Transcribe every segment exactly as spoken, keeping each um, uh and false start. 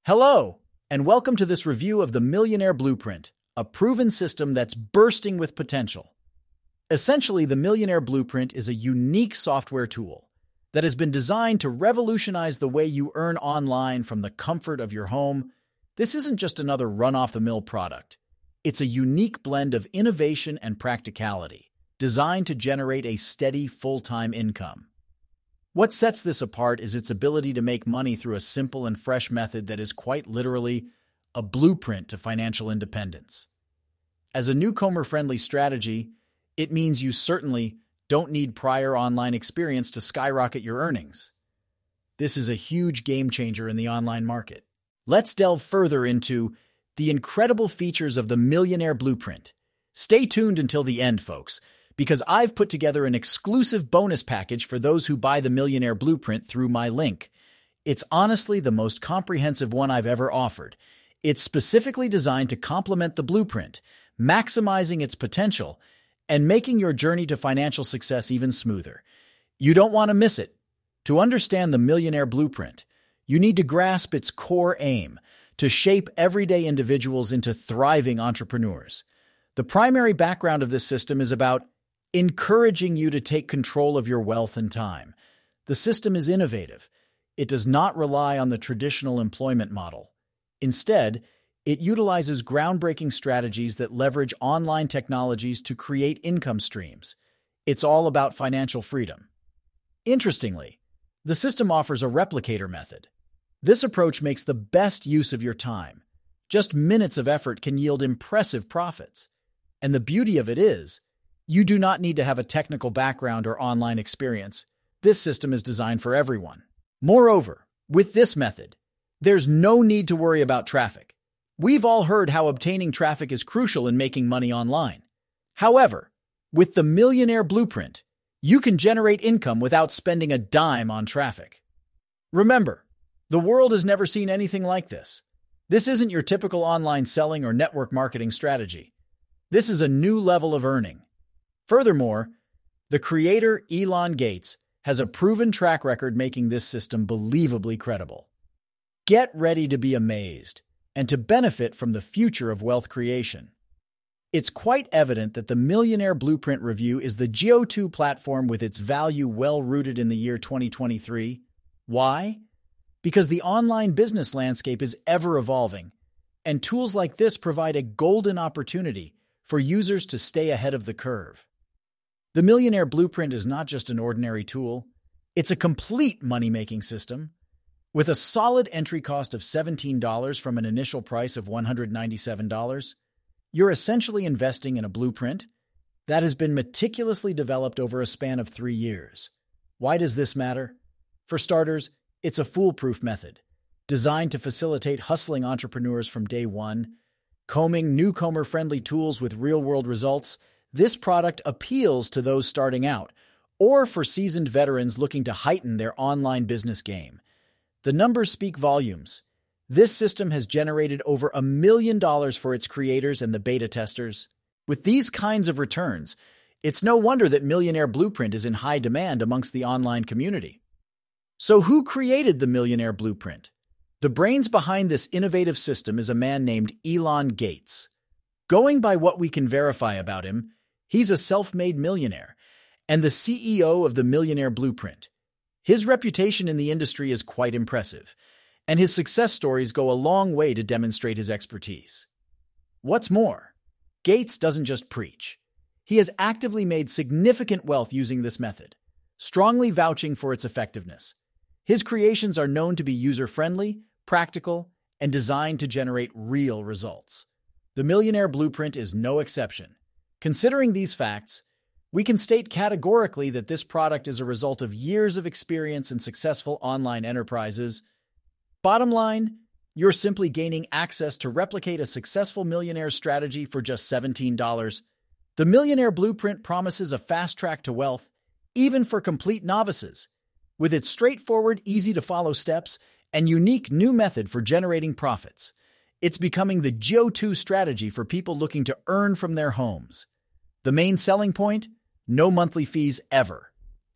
Hello, and welcome to this review of the Millionaire Blueprint, a proven system that's bursting with potential. Essentially, the Millionaire Blueprint is a unique software tool that has been designed to revolutionize the way you earn online from the comfort of your home. This isn't just another run-off-the-mill product. It's a unique blend of innovation and practicality, designed to generate a steady, full-time income. What sets this apart is its ability to make money through a simple and fresh method that is quite literally a blueprint to financial independence. As a newcomer-friendly strategy, it means you certainly don't need prior online experience to skyrocket your earnings. This is a huge game changer in the online market. Let's delve further into the incredible features of the Millionaire Blueprint. Stay tuned until the end, folks, because I've put together an exclusive bonus package for those who buy the Millionaire Blueprint through my link. It's honestly the most comprehensive one I've ever offered. It's specifically designed to complement the blueprint, maximizing its potential and making your journey to financial success even smoother. You don't want to miss it. To understand the Millionaire Blueprint, you need to grasp its core aim, to shape everyday individuals into thriving entrepreneurs. The primary background of this system is about encouraging you to take control of your wealth and time. The system is innovative. It does not rely on the traditional employment model. Instead, it utilizes groundbreaking strategies that leverage online technologies to create income streams. It's all about financial freedom. Interestingly, the system offers a replicator method. This approach makes the best use of your time. Just minutes of effort can yield impressive profits. And the beauty of it is, you do not need to have a technical background or online experience. This system is designed for everyone. Moreover, with this method, there's no need to worry about traffic. We've all heard how obtaining traffic is crucial in making money online. However, with the Millionaire Blueprint, you can generate income without spending a dime on traffic. Remember, the world has never seen anything like this. This isn't your typical online selling or network marketing strategy. This is a new level of earning. Furthermore, the creator, Elon Gates, has a proven track record making this system believably credible. Get ready to be amazed and to benefit from the future of wealth creation. It's quite evident that the Millionaire Blueprint Review is the go to platform with its value well rooted in the year twenty twenty-three. Why? Because the online business landscape is ever evolving, and tools like this provide a golden opportunity for users to stay ahead of the curve. The Millionaire Blueprint is not just an ordinary tool, it's a complete money-making system. With a solid entry cost of seventeen dollars from an initial price of one hundred ninety-seven dollars, you're essentially investing in a blueprint that has been meticulously developed over a span of three years. Why does this matter? For starters, it's a foolproof method, designed to facilitate hustling entrepreneurs from day one. Combing newcomer-friendly tools with real-world results, this product appeals to those starting out, or for seasoned veterans looking to heighten their online business game. The numbers speak volumes. This system has generated over a million dollars for its creators and the beta testers. With these kinds of returns, it's no wonder that Millionaire Blueprint is in high demand amongst the online community. So who created the Millionaire Blueprint? The brains behind this innovative system is a man named Elon Gates. Going by what we can verify about him, he's a self-made millionaire and the C E O of the Millionaire Blueprint. His reputation in the industry is quite impressive, and his success stories go a long way to demonstrate his expertise. What's more, Gates doesn't just preach. He has actively made significant wealth using this method, strongly vouching for its effectiveness. His creations are known to be user-friendly, practical, and designed to generate real results. The Millionaire Blueprint is no exception. Considering these facts, we can state categorically that this product is a result of years of experience in successful online enterprises. Bottom line, you're simply gaining access to replicate a successful millionaire strategy for just seventeen dollars. The Millionaire Blueprint promises a fast track to wealth, even for complete novices. With its straightforward, easy-to-follow steps and unique new method for generating profits, it's becoming the go to strategy for people looking to earn from their homes. The main selling point? No monthly fees ever.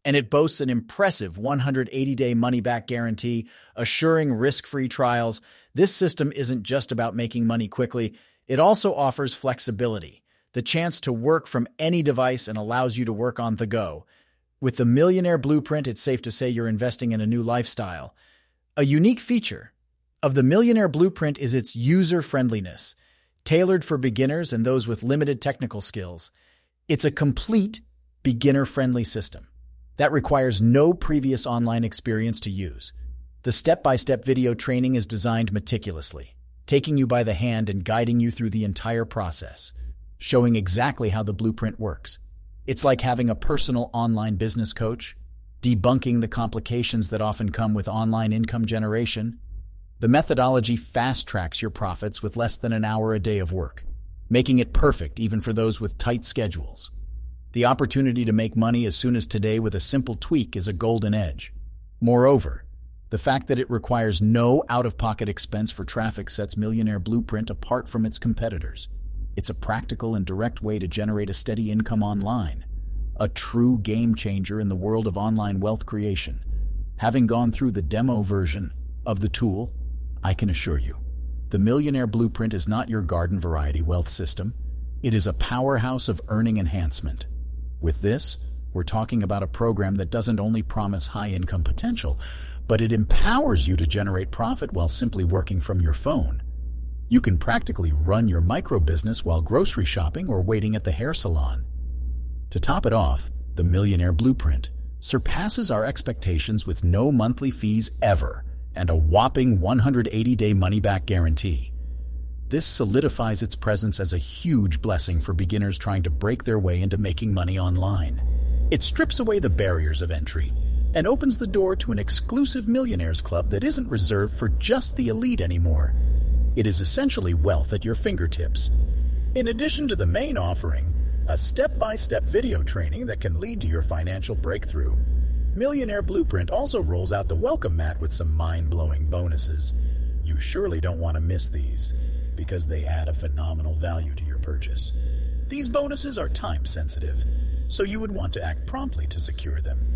And it boasts an impressive one hundred eighty day money-back guarantee, assuring risk-free trials. This system isn't just about making money quickly, it also offers flexibility, the chance to work from any device, and allows you to work on the go. With the Millionaire Blueprint, it's safe to say you're investing in a new lifestyle. A unique feature of the Millionaire Blueprint is its user-friendliness, tailored for beginners and those with limited technical skills. It's a complete, beginner-friendly system that requires no previous online experience to use. The step-by-step video training is designed meticulously, taking you by the hand and guiding you through the entire process, showing exactly how the blueprint works. It's like having a personal online business coach, debunking the complications that often come with online income generation. The methodology fast-tracks your profits with less than an hour a day of work, making it perfect even for those with tight schedules. The opportunity to make money as soon as today with a simple tweak is a golden edge. Moreover, the fact that it requires no out-of-pocket expense for traffic sets Millionaire Blueprint apart from its competitors. It's a practical and direct way to generate a steady income online, a true game-changer in the world of online wealth creation. Having gone through the demo version of the tool, I can assure you, the Millionaire Blueprint is not your garden-variety wealth system. It is a powerhouse of earning enhancement. With this, we're talking about a program that doesn't only promise high income potential, but it empowers you to generate profit while simply working from your phone. You can practically run your micro business while grocery shopping or waiting at the hair salon. To top it off, the Millionaire Blueprint surpasses our expectations with no monthly fees ever and a whopping one hundred eighty day money-back guarantee. This solidifies its presence as a huge blessing for beginners trying to break their way into making money online. It strips away the barriers of entry and opens the door to an exclusive millionaires club that isn't reserved for just the elite anymore. It is essentially wealth at your fingertips. In addition to the main offering, a step-by-step video training that can lead to your financial breakthrough, Millionaire Blueprint also rolls out the welcome mat with some mind-blowing bonuses. You surely don't want to miss these, because they add a phenomenal value to your purchase. These bonuses are time-sensitive, so you would want to act promptly to secure them.